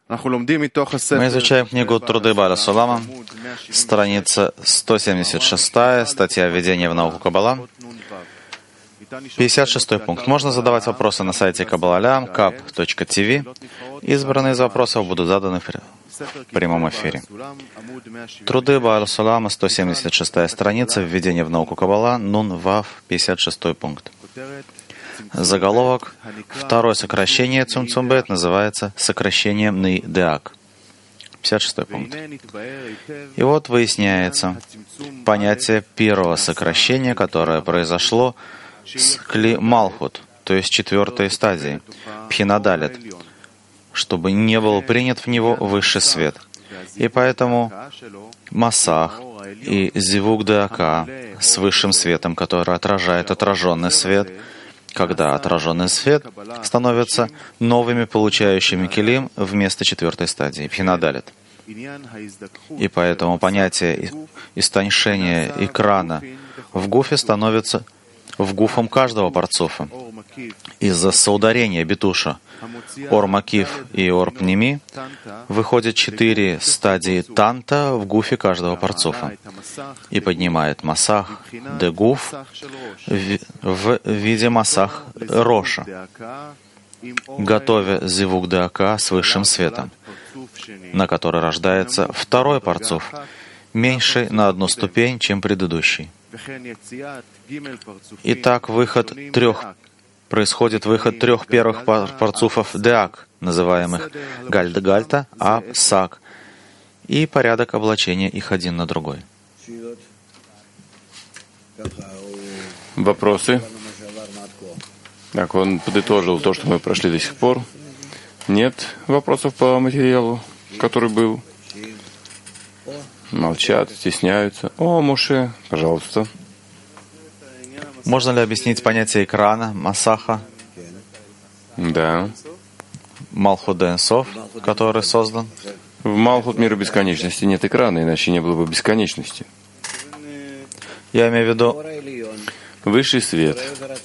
Мы изучаем книгу «Труды Бааля Сулама», страница 176, статья «Введение в науку Каббала». 56 пункт. Можно задавать вопросы на сайте Kabbalah.com, kab.tv. Избранные из вопросов будут заданы в прямом эфире. Труды Бааля Сулама, 176 страница, «Введение в науку Каббала», Нун Вав, 56 пункт. Заголовок. Второе сокращение Цум Бет называется сокращением Ны-Деак. 56 пункт. И вот выясняется понятие первого сокращения, которое произошло с Кли Малхут, то есть четвертой стадии, Пхинадалит, чтобы не был принят в него высший свет. И поэтому Масах и Зивук Деака с высшим светом, который отражает отраженный свет, когда отраженный свет становится новыми получающими килим вместо четвертой стадии, Пхинадалит. И поэтому понятие истончения экрана в гуфе становится в гуфом каждого парцуфа. Из-за соударения битуша Ор Макиф и Ор Пними выходят 4 стадии танта в гуфе каждого парцуфа и поднимает масах де гуф в виде масах роша, готовя зивук деака с высшим светом, на который рождается второй парцуф, меньший на одну ступень, чем предыдущий. Итак, происходит выход 3 первых парцуфов деак, называемых гальда-гальта, ап-сак, и порядок облачения их один на другой. Вопросы? Так, он подытожил то, что мы прошли до сих пор. Нет вопросов по материалу, который был? Молчат, стесняются. О, Моше, пожалуйста. Можно ли объяснить понятие экрана, масаха? Да. Малхут Энсов, который создан? В Малхут мира бесконечности нет экрана, иначе не было бы бесконечности. Я имею в виду... Высший свет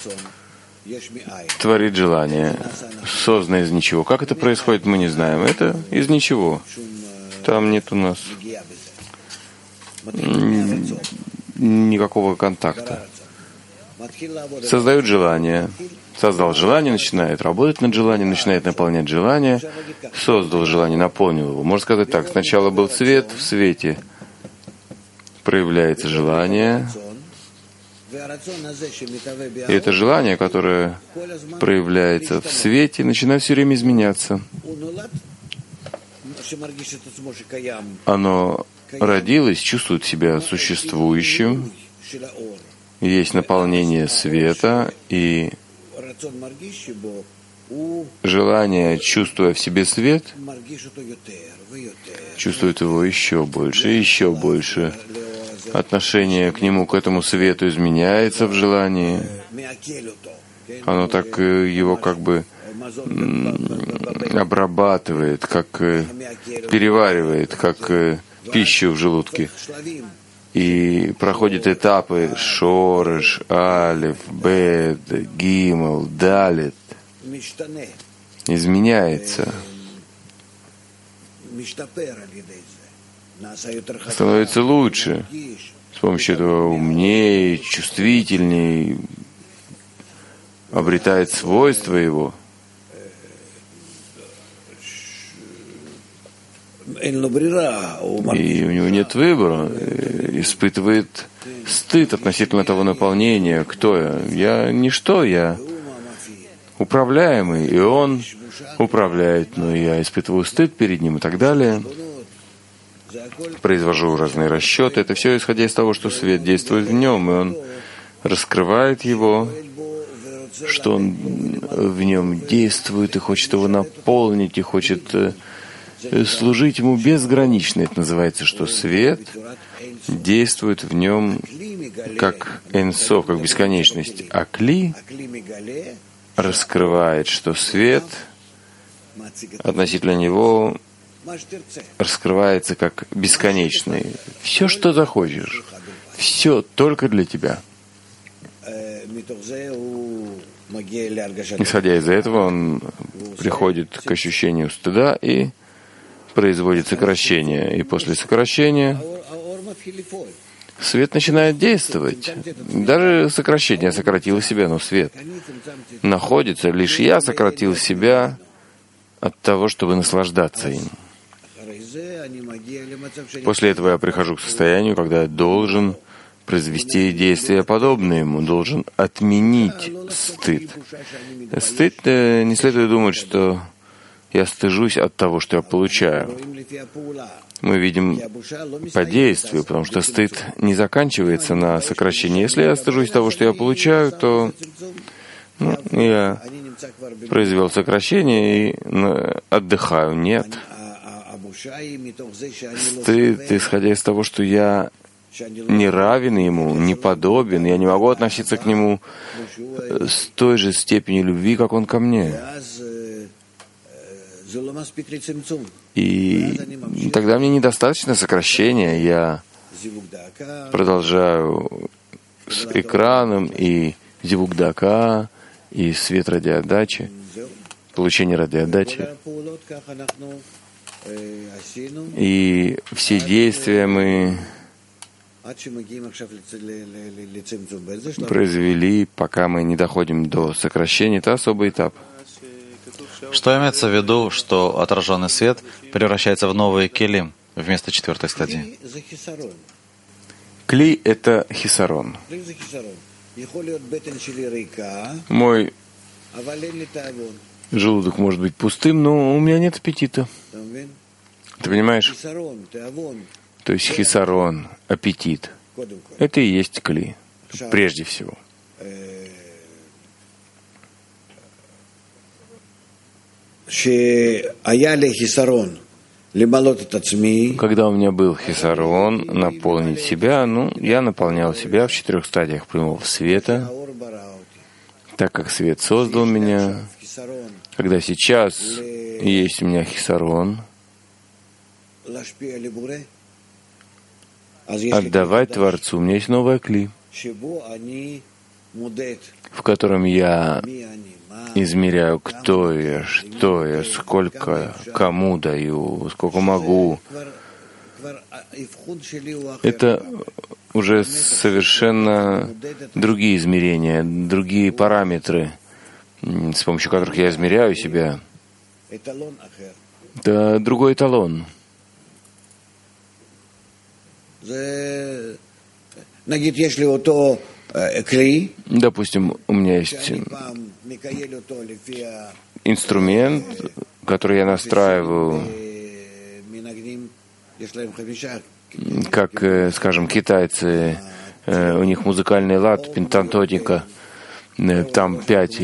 творит желание, создан из ничего. Как это происходит, мы не знаем. Это из ничего. Там нет у нас никакого контакта. Создают желание. Создал желание, начинает работать над желанием, начинает наполнять желание. Создал желание, наполнил его. Можно сказать так. Сначала был цвет, в свете проявляется желание. И это желание, которое проявляется в свете, начинает все время изменяться. Оно родилось, чувствует себя существующим, есть наполнение света, и желание, чувствуя в себе свет, чувствует его еще больше и еще больше. Отношение к нему, к этому свету изменяется в желании. Оно так его как бы обрабатывает, как переваривает, как пищу в желудке. И проходит этапы шореш, алеф, бет, гимел, далет. Изменяется. Становится лучше. С помощью этого умнее, чувствительнее, обретает свойства его. И у него нет выбора. Испытывает стыд относительно того наполнения. Кто я? Я ничто, я управляемый, и он управляет, но я испытываю стыд перед ним и так далее. Произвожу разные расчеты. Это все исходя из того, что свет действует в нем, и он раскрывает его, что он в нем действует и хочет его наполнить, и хочет служить ему безгранично. Это называется, что свет действует в нем как энсов, как бесконечность. А кли раскрывает, что свет относительно него раскрывается как бесконечный. Все, что захочешь, все только для тебя. Исходя из этого, он приходит к ощущению стыда и производит сокращение, и после сокращения свет начинает действовать. Даже сокращение сократило себя, но свет находится. Лишь я сократил себя от того, чтобы наслаждаться им. После этого я прихожу к состоянию, когда я должен произвести действия подобные ему, должен отменить стыд. Стыд, не следует думать, что я стыжусь от того, что я получаю. Мы видим по действию, потому что стыд не заканчивается на сокращении. Если я стыжусь того, что я получаю, то я произвел сокращение и отдыхаю. Нет. Стыд, исходя из того, что я не равен ему, не подобен, я не могу относиться к нему с той же степенью любви, как он ко мне. И тогда мне недостаточно сокращения. Я продолжаю с экраном и зивук-дака, и свет радиоотдачи, получение радиоотдачи. И все действия мы произвели, пока мы не доходим до сокращения. Это особый этап. Что имеется в виду, что отраженный свет превращается в новые келим вместо 4-й стадии? Кли — это хисарон. Мой желудок может быть пустым, но у меня нет аппетита. Ты понимаешь? То есть хисарон, аппетит, это и есть кли, прежде всего. Когда у меня был хисарон, наполнить себя, я наполнял себя в 4 стадиях прямого света, так как свет создал меня. Когда сейчас есть у меня хисарон, отдавать Творцу, у меня есть новая кли, в котором я измеряю, кто я, что я, сколько кому даю, сколько могу. Это уже совершенно другие измерения, другие параметры, с помощью которых я измеряю себя. Это другой эталон. Допустим, у меня есть инструмент, который я настраиваю, как, скажем, китайцы, у них музыкальный лад, пентатоника, там 5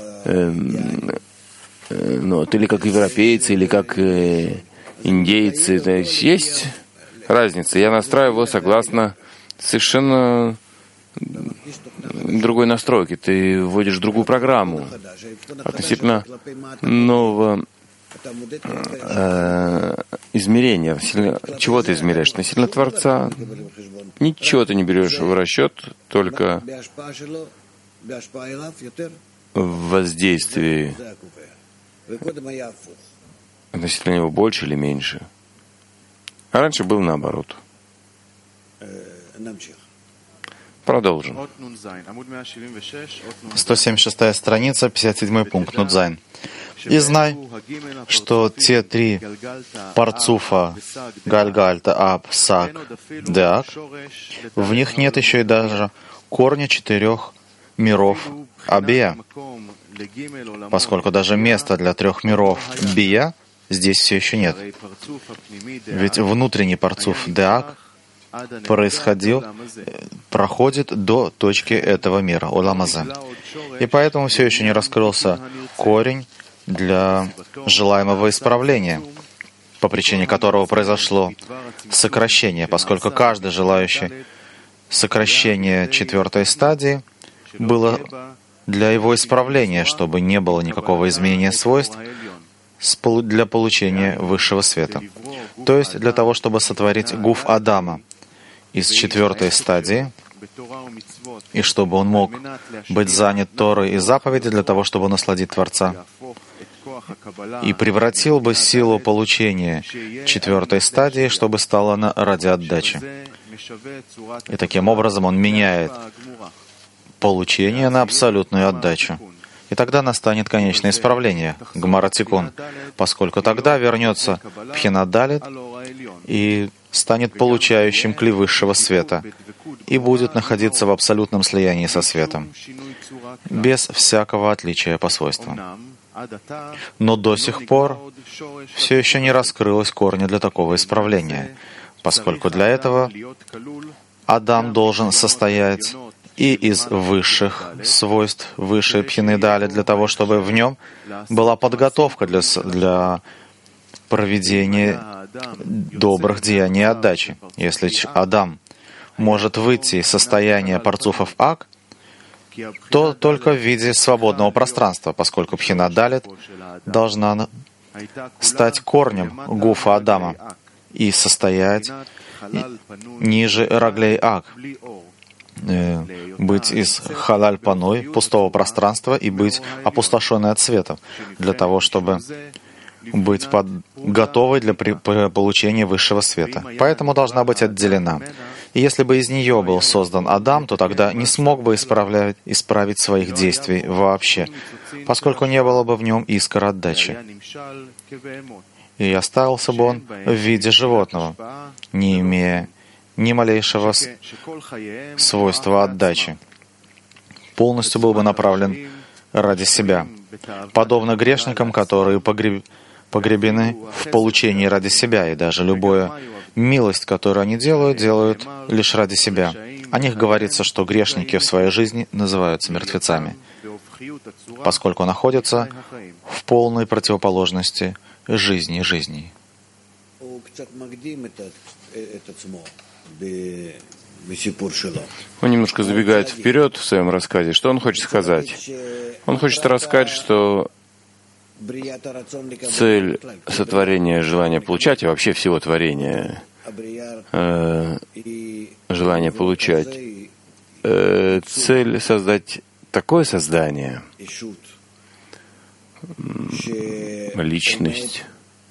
нот, или как европейцы, или как индейцы. То есть разница. Я настраиваю его согласно совершенно другой настройки. Ты вводишь другую программу относительно нового измерения. Чего ты измеряешь? Относительно Творца. Ничего ты не берешь в расчет, только в воздействии относительно него больше или меньше. А раньше был наоборот. Продолжим. 176 страница, 57 пункт, Нудзайн. «И знай, что те 3 парцуфа, Гальгальта, Аб, Сак, Деак, в них нет еще и даже корня 4 миров Абия, поскольку даже места для 3 миров Бия здесь все еще нет. Ведь внутренний парцуф Деак проходит до точки этого мира, Оламазе. И поэтому все еще не раскрылся корень для желаемого исправления, по причине которого произошло сокращение, поскольку каждый желающий сокращения 4-й стадии было для его исправления, чтобы не было никакого изменения свойств для получения высшего света. То есть для того, чтобы сотворить гуф Адама из 4-й стадии, и чтобы он мог быть занят Торой и заповедью для того, чтобы насладить Творца, и превратил бы силу получения 4-й стадии, чтобы стала ради отдачи. И таким образом он меняет получение на абсолютную отдачу. И тогда настанет конечное исправление, Гмара Тикун, поскольку тогда вернется Пхина Далит и станет получающим кли высшего света и будет находиться в абсолютном слиянии со светом, без всякого отличия по свойствам. Но до сих пор все еще не раскрылось корня для такого исправления, поскольку для этого Адам должен состоять и из высших свойств, высшей Пхины Дали, для того, чтобы в нем была подготовка для проведения добрых деяний и отдачи. Если Адам может выйти из состояния парцуфов Ак, то только в виде свободного пространства, поскольку Пхина Далит должна стать корнем Гуфа Адама и состоять ниже Раглей Ак, быть из халаль паной, пустого пространства, и быть опустошенной от света, для того, чтобы быть готовой для получения высшего света. Поэтому должна быть отделена. И если бы из нее был создан Адам, то тогда не смог бы исправить своих действий вообще, поскольку не было бы в нем искр отдачи. И оставился бы он в виде животного, не имея ни малейшего свойства отдачи. Полностью был бы направлен ради себя, подобно грешникам, которые погребены в получении ради себя, и даже любую милость, которую они делают лишь ради себя. О них говорится, что грешники в своей жизни называются мертвецами, поскольку находятся в полной противоположности жизни жизней. Он немножко забегает вперед в своем рассказе. Что он хочет сказать? Он хочет рассказать, что цель сотворения желания получать, и вообще всего творения, желание получать, цель создать такое создание, личность,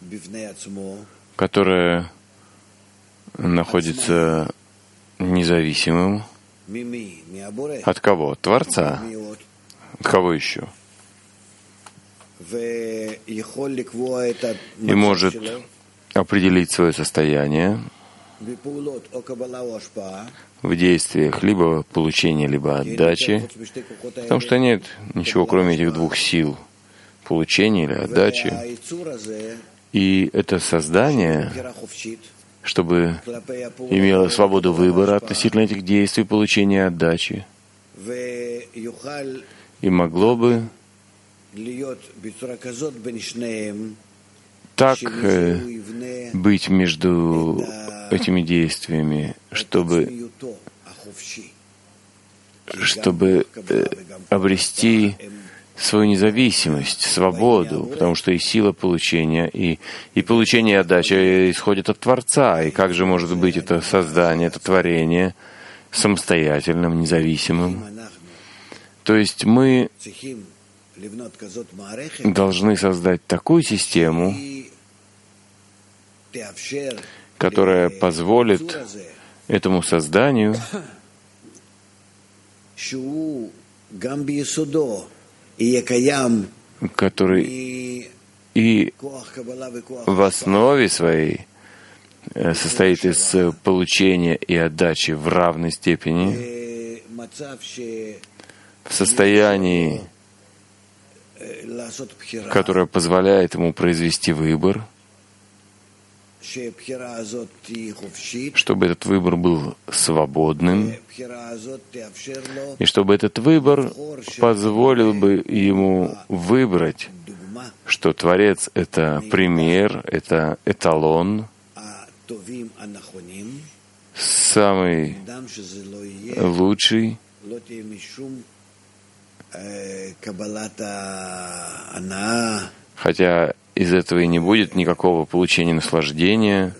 которая находится независимым от кого? От Творца. От кого еще? И может определить свое состояние в действиях либо получения, либо отдачи, потому что нет ничего, кроме этих двух сил — получения или отдачи. И это создание, чтобы имело свободу выбора относительно этих действий, получения и отдачи, и могло бы так быть между этими действиями, чтобы обрести свою независимость, свободу, потому что и сила получения, и получение и отдача исходят от Творца. И как же может быть это создание, это творение самостоятельным, независимым? То есть мы должны создать такую систему, которая позволит этому созданию который и в основе своей состоит из получения и отдачи в равной степени, в состоянии, которое позволяет ему произвести выбор, чтобы этот выбор был свободным, и чтобы этот выбор позволил бы ему выбрать, что Творец — это пример, это эталон, самый лучший, хотя из этого и не будет никакого получения наслаждения,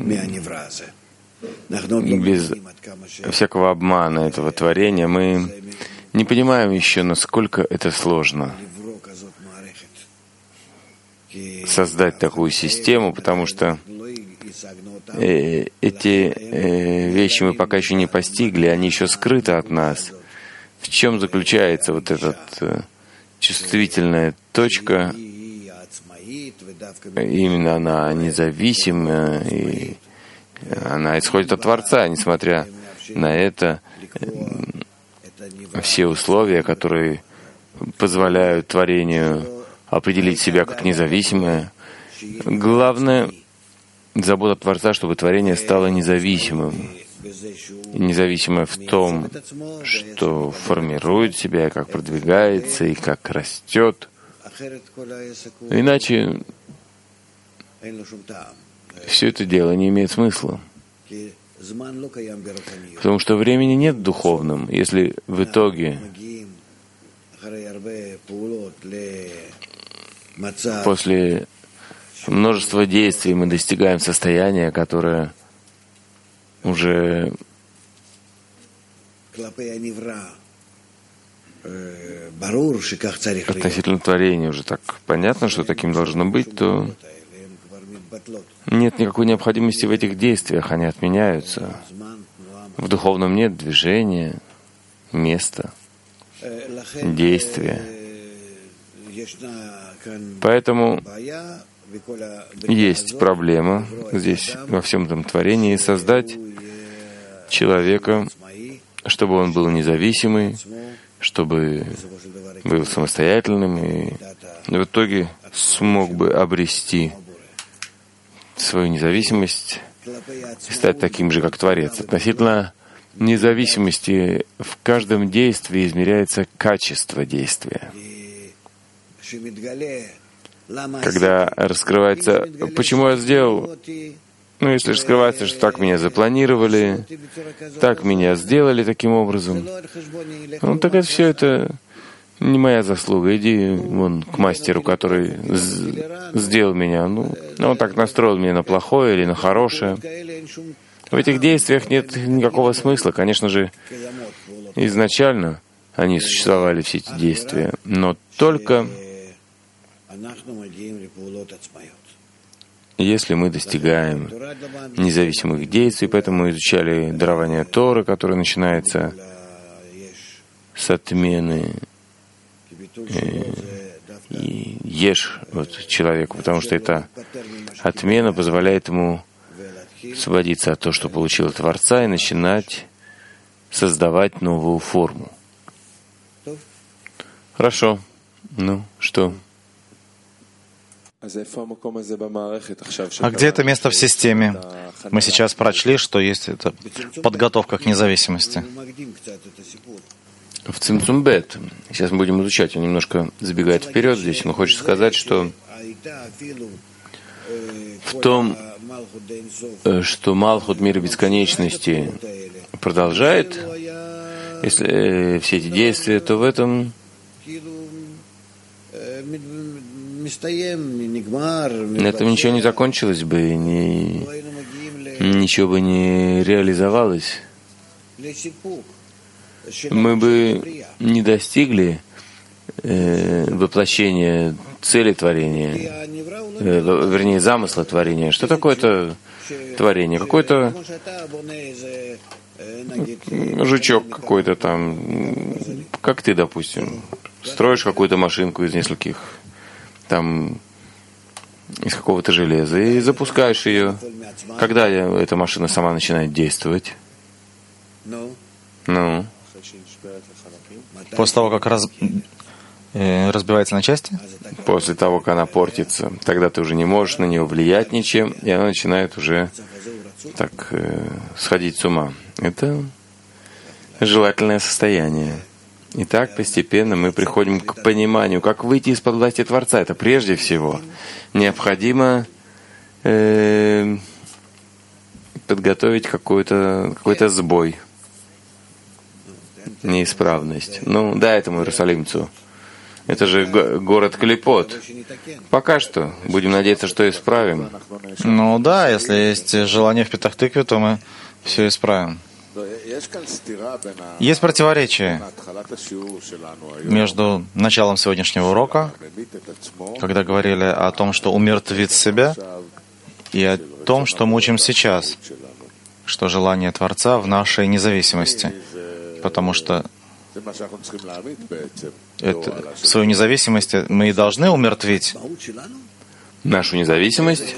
без всякого обмана этого творения, мы не понимаем еще, насколько это сложно создать такую систему, потому что эти вещи мы пока еще не постигли, они еще скрыты от нас. В чем заключается вот эта чувствительная точка? Именно она независима, и она исходит от Творца, несмотря на это, все условия, которые позволяют творению определить себя как независимое. Главное — забота Творца, чтобы творение стало независимым. И независимое в том, что формирует себя, как продвигается и как растет. Иначе все это дело не имеет смысла. Потому что времени нет в духовном. Если в итоге после множества действий мы достигаем состояния, которое уже относительно творения уже так понятно, что таким должно быть, то нет никакой необходимости в этих действиях, они отменяются. В духовном нет движения, места, действия. Поэтому есть проблема здесь, во всем этом творении, создать человека, чтобы он был независимый, чтобы был самостоятельным и в итоге смог бы обрести свою независимость и стать таким же, как Творец. Относительно независимости в каждом действии измеряется качество действия. Когда раскрывается, почему я сделал, если раскрывается, что так меня запланировали, так меня сделали таким образом, так это все это не моя заслуга. Иди вон к мастеру, который сделал меня. Он так настроил меня на плохое или на хорошее. В этих действиях нет никакого смысла. Конечно же, изначально они существовали, все эти действия, но только если мы достигаем независимых действий. Поэтому мы изучали дарование Торы, которое начинается с отмены и ешь человеку, потому что эта отмена позволяет ему освободиться от того, что получил от Творца, и начинать создавать новую форму. Хорошо. Что? А где это место в системе? Мы сейчас прочли, что есть это подготовка к независимости. В Цимцум бет. Сейчас мы будем изучать. Он немножко забегает вперед здесь. Он хочет сказать, что в том, что Малхут мира бесконечности продолжает, если все эти действия, то в этом на этом ничего не закончилось бы, ничего бы не реализовалось. Мы бы не достигли воплощения цели творения, вернее, замысла творения. Что такое это творение? Какой-то жучок какой-то там, как ты, допустим, строишь какую-то машинку из нескольких там из какого-то железа и запускаешь ее. Когда эта машина сама начинает действовать? После того, как разбивается на части? После того, как она портится. Тогда ты уже не можешь на нее влиять ничем, и она начинает уже так сходить с ума. Это желательное состояние. И так постепенно мы приходим к пониманию, как выйти из-под власти Творца. Это прежде всего необходимо подготовить какой-то сбой, неисправность. Дай этому иерусалимцу Это же город клепот. Пока что. Будем надеяться, что исправим. Ну да, если есть желание в Петах-Тикве, то мы все исправим. Есть противоречие между началом сегодняшнего урока, когда говорили о том, что умертвить себя, и о том, что мы учим сейчас, что желание Творца в нашей независимости, потому что свою независимость мы и должны умертвить. Нашу независимость?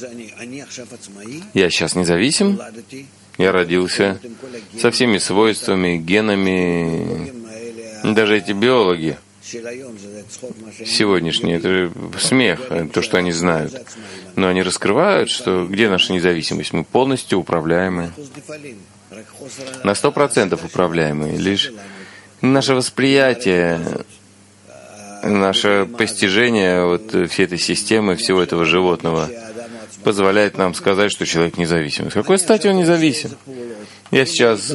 Я сейчас независим? Я родился со всеми свойствами, генами. Даже эти биологи сегодняшние, это же смех, то, что они знают. Но они раскрывают, что где наша независимость? Мы полностью управляемы. На 100% управляемы. Лишь наше восприятие, наше постижение вот всей этой системы, всего этого животного позволяет нам сказать, что человек независим. С какой стати он независим? Я сейчас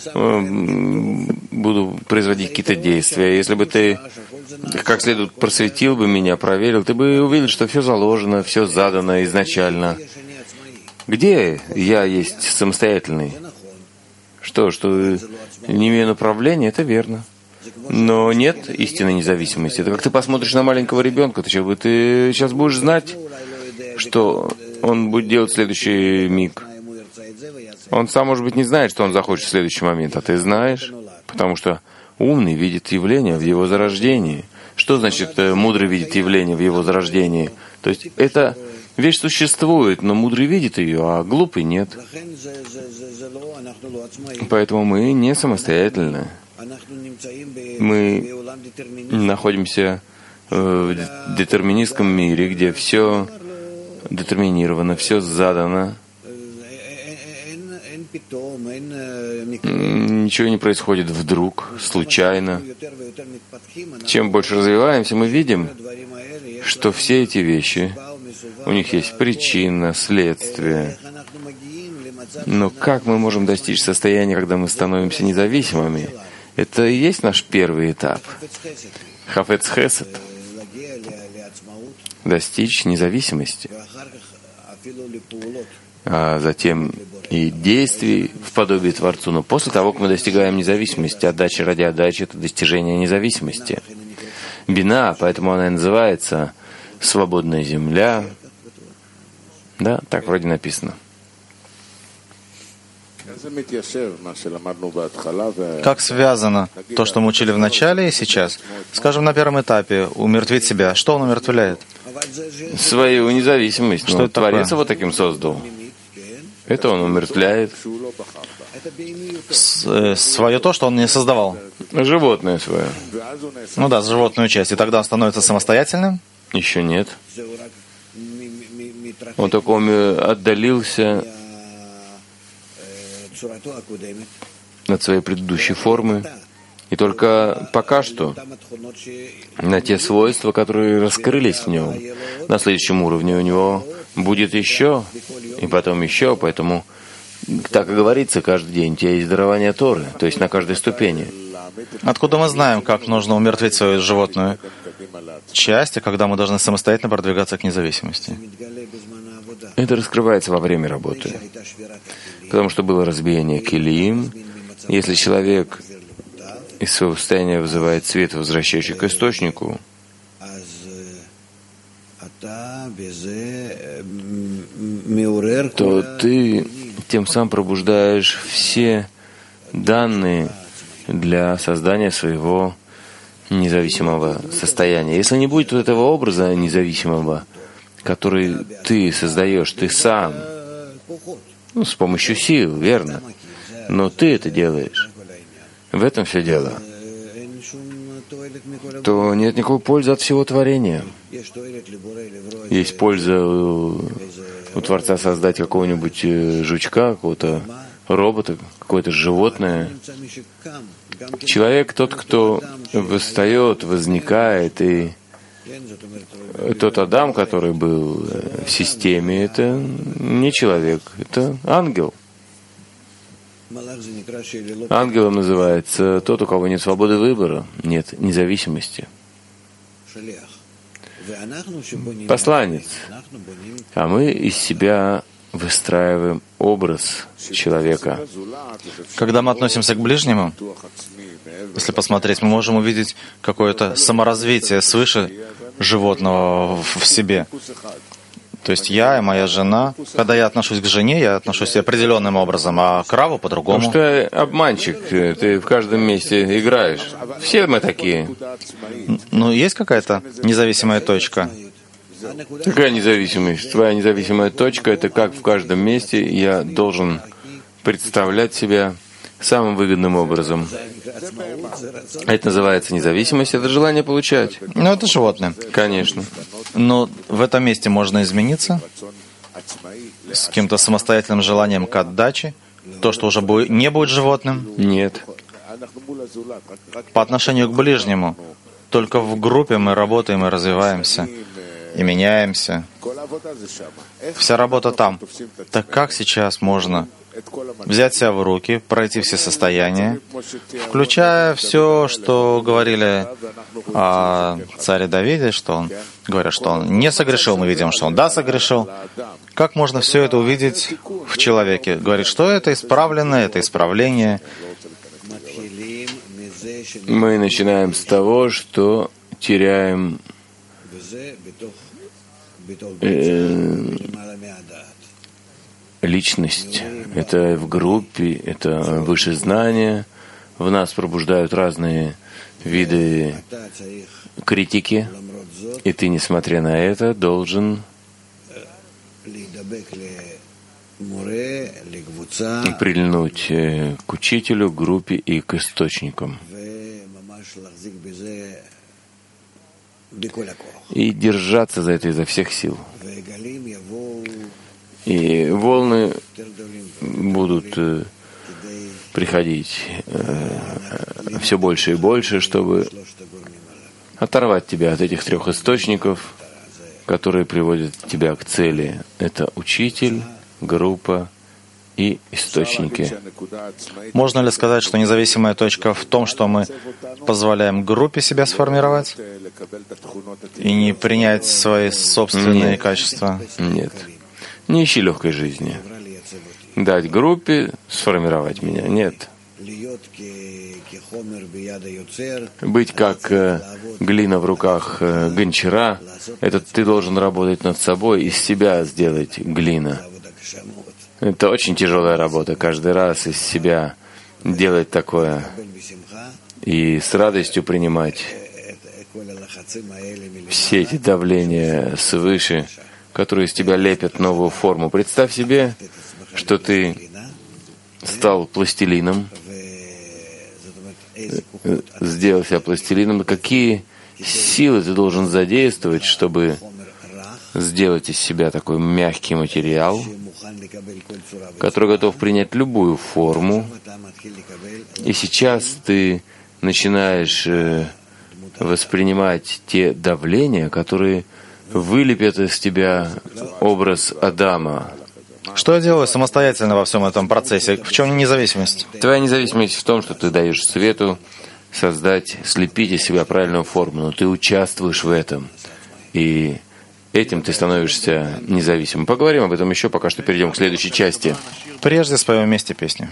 буду производить какие-то действия. Если бы ты как следует просветил бы меня, проверил, ты бы увидел, что все заложено, все задано изначально. Где я есть самостоятельный? Что не имею направления, это верно. Но нет истинной независимости. Это как ты посмотришь на маленького ребенка, ты сейчас будешь знать, что он будет делать в следующий миг. Он сам, может быть, не знает, что он захочет в следующий момент, а ты знаешь, потому что умный видит явление в его зарождении. Что значит мудрый видит явление в его зарождении? То есть эта вещь существует, но мудрый видит ее, а глупый нет. Поэтому мы не самостоятельны. Мы находимся в детерминистском мире, где все детерминировано, все задано. Ничего не происходит вдруг, случайно. Чем больше развиваемся, мы видим, что все эти вещи, у них есть причина, следствие. Но как мы можем достичь состояния, когда мы становимся независимыми? Это и есть наш первый этап. Хафец Хесед. Достичь независимости. А затем и действий в подобии Творцу. Но после того, как мы достигаем независимости, отдача ради отдачи — это достижение независимости. Бина, поэтому она и называется «свободная земля». Да, так вроде написано. Как связано то, что мы учили в начале и сейчас? Скажем, на первом этапе умертвить себя. Что он умертвляет? Свою независимость. Что это Творец такое? его таким создал. Это он умертвляет. Свое то, что он не создавал. Животное свое. Ну да, животную часть. И тогда он становится самостоятельным? Еще нет. Он только отдалился от своей предыдущей формы. И только пока что на те свойства, которые раскрылись в нем, на следующем уровне у него будет еще, и потом еще, поэтому, так и говорится, каждый день у тебя есть дарование Торы, то есть на каждой ступени. Откуда мы знаем, как нужно умертвить свою животную часть, и когда мы должны самостоятельно продвигаться к независимости? Это раскрывается во время работы. Потому что было разбиение килим. Если человек из своего состояния вызывает свет, возвращающий к источнику, то ты тем самым пробуждаешь все данные для создания своего независимого состояния. Если не будет вот этого образа независимого, который ты создаешь, ты сам, с помощью сил, верно, но ты это делаешь, в этом все дело, то нет никакой пользы от всего творения. Есть польза у Творца создать какого-нибудь жучка, какого-то робота, какое-то животное. Человек тот, кто восстает, возникает, и тот Адам, который был в системе, это не человек, это ангел. Ангелом называется тот, у кого нет свободы выбора, нет независимости. посланец, а мы из себя выстраиваем образ человека. Когда мы относимся к ближнему, если посмотреть, мы можем увидеть какое-то саморазвитие свыше животного в себе. То есть я и моя жена, когда я отношусь к жене, я отношусь определенным образом, а к Раву по-другому. Потому что обманщик, ты в каждом месте играешь. Все мы такие. Ну, есть какая-то независимая точка? Какая независимость? Твоя независимая точка — это как в каждом месте я должен представлять себя самым выгодным образом. Это называется независимость, это желание получать. Ну, это животное. Конечно. Но в этом месте можно измениться с каким-то самостоятельным желанием к отдаче, то, что уже не будет животным. Нет. По отношению к ближнему, только в группе мы работаем и развиваемся, и меняемся. Вся работа там. Так как сейчас можно взять себя в руки, пройти все состояния, включая все, что говорили о царе Давиде, что он, говорят, что он не согрешил, мы видим, что он да согрешил. Как можно все это увидеть в человеке? Говорит, что это исправлено, это исправление. Мы начинаем с того, что теряем личность. Это в группе, это выше знания. В нас пробуждают разные виды критики. И ты, несмотря на это, должен прильнуть к учителю, группе и к источникам. И держаться за это изо всех сил. И волны будут приходить все больше и больше, чтобы оторвать тебя от этих трех источников, которые приводят тебя к цели. Это учитель, группа и источники. Можно ли сказать, что независимая точка в том, что мы позволяем группе себя сформировать и не принять свои собственные качества? Нет. Не ищи легкой жизни. Дать группе сформировать меня. Нет. Быть как глина в руках гончара, это ты должен работать над собой, из себя сделать глина. Это очень тяжелая работа, каждый раз из себя делать такое и с радостью принимать все эти давления свыше, которые из тебя лепят новую форму. Представь себе, что ты стал пластилином, сделал себя пластилином, и какие силы ты должен задействовать, чтобы сделать из себя такой мягкий материал, который готов принять любую форму. И сейчас ты начинаешь воспринимать те давления, которые вылепят из тебя образ Адама. Что я делаю самостоятельно во всем этом процессе? В чем независимость? Твоя независимость в том, что ты даешь свету создать, слепить из себя правильную форму, но ты участвуешь в этом. И этим ты становишься независимым. Поговорим об этом еще, пока что перейдем к следующей части. Прежде споем вместе песню.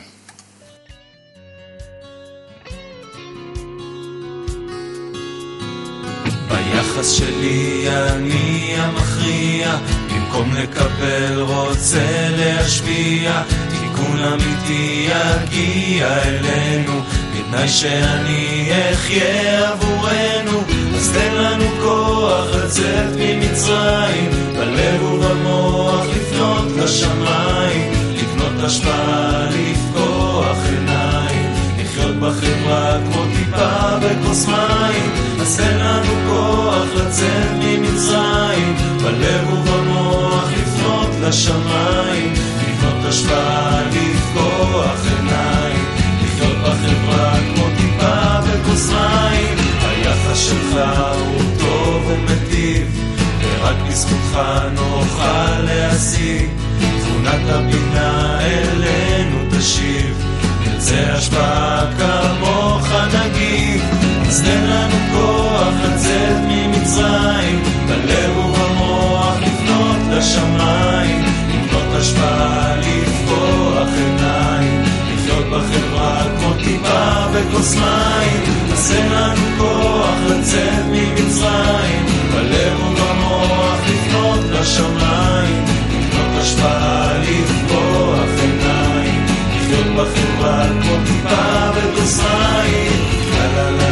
ביחס שלי אני המכריע, במקום לקבל רוצה להשפיע, תיקון אמיתי יגיע אלינו, בתנאי שאני אחיה עבורנו, אז תן לנו כוח לצאת ממצרים, בלב ובמוח לפנות לשמיים, לקנות השפעה, לפקוח עיניים, לחיות בחברה כמו טיפה בכוס מים, אז תן לנו כוח לצאת ממצרים, בלב ובמוח לפנות לשמיים, לבנות השפעה, לפקוח עיניים, לחיות בחברה כמו טיפה בכוס מים. היחס שלך הוא טוב ומטיב, ורק בזכותך נוכל להשיג, תבונת הבינה אלינו תשיב, נרצה השפעה כמוך נגיב, אז תן לנו כוח לצאת ממצרים, השפעה לפקוח עיניים, לחיות בחברה כמו טיפה וכוס מים, עשה לנו כוח לצאת ממצרים, בלב ובמוח לפנות לשמיים, לקנות השפעה לפקוח עיניים, לחיות בחברה כמו טיפה וכוס מים, לה לה לה